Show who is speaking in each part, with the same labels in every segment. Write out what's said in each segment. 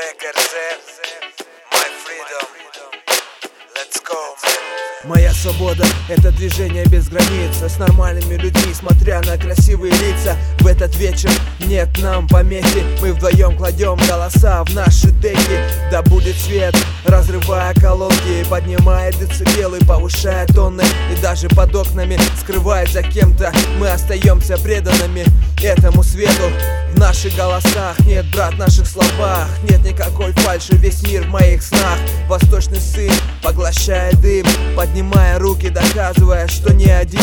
Speaker 1: My freedom. Let's go, man.
Speaker 2: Моя свобода — это движение без границ, с нормальными людьми, смотря на красивые лица. В этот вечер нет нам помехи, мы вдвоем кладем голоса в наши деки. Да будет свет, разрывая колонки, поднимая децибелы, повышая тонны. И даже под окнами, скрываясь за кем-то, мы остаемся преданными этому свету. В наших голосах нет, брат, в наших словах нет никакой фальши, весь мир в моих снах. Восточный сын поглощает дым, поднимая руки, доказывая, что не один.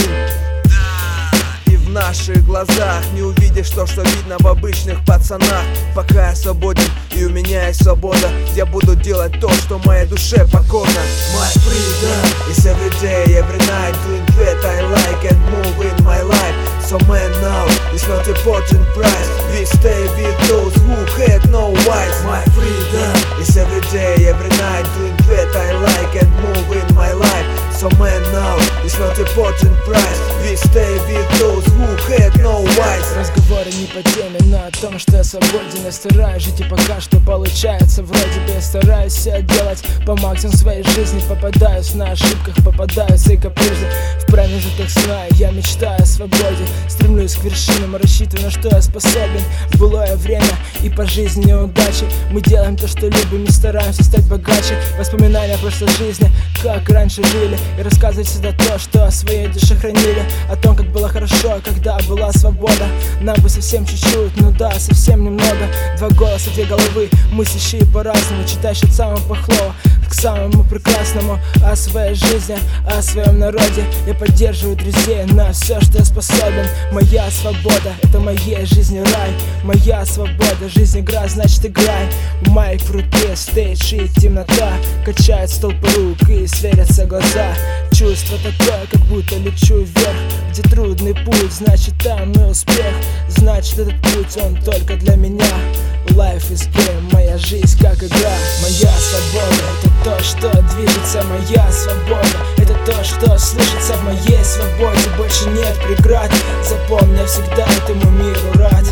Speaker 2: И в наших глазах не увидишь то, что видно в обычных пацанах. Пока я свободен и у меня есть свобода, я буду делать то, что моей душе покорно. My freedom is every day, every night, doing what I like and move in my life. So man, now it's not important price, we stay with those who had no wise. My freedom is every day, every night, doing what I like and move in my life. So man, now it's not important price, we stay with those who had no wise.
Speaker 3: Разговоры не по теме, но о том, что я свободен. Я стараюсь жить и пока что получается. Вроде бы я стараюсь все делать по максимуму своей жизни. Попадаюсь на ошибках, попадаюсь и капризы. В промежутках сна я мечтаю о свободе, стремлюсь к вершинам, рассчитываю, на что я способен. В былое время и по жизни неудачи мы делаем то, что любим, и стараемся стать богаче. Воспоминания о прошлой жизни, как раньше жили, и рассказывать всегда то, что о своей душе хранили. О том, как было хорошо, когда была свобода. Нам бы совсем чуть-чуть, ну да, совсем немного. Два голоса, две головы, мыслящие по-разному, читающие от самого плохого к самому прекрасному. О своей жизни, о своем народе я поддерживаю друзей на все, что я способен. Моя свобода — это моей жизни рай. Моя свобода, жизнь игра, значит играй. В моей руке стейдж и темнота, качает столбы рук и сверятся глаза. Чувство такое, как будто лечу вверх, где трудный путь, значит там и успех. Значит этот путь, он только для меня. Life is game, моя жизнь как игра. Моя свобода — это то, что движется. Моя свобода — это то, что слышится в моей свободе. Больше нет преград, запомни, я всегда этому миру рад.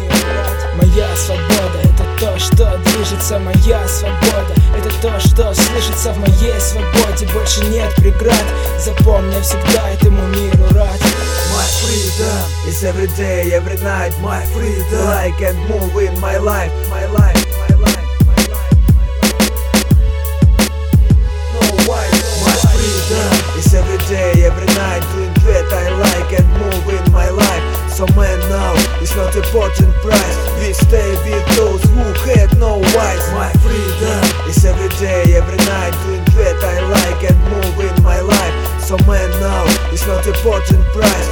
Speaker 3: Моя свобода — это то, что движется. Моя свобода — это то, что слышится в моей свободе. Больше нет преград, запомни, я всегда этому миру рад.
Speaker 2: My freedom is every day, every night. My freedom, like and move in my life, my life, my life, my life, my life. No wise. My freedom is every day, every night, doing what I like and move in my life. So man, now it's not important price, we stay with those who had no wise. My freedom is every day, every night, doing what I like and move in my life. So man, now it's not important price,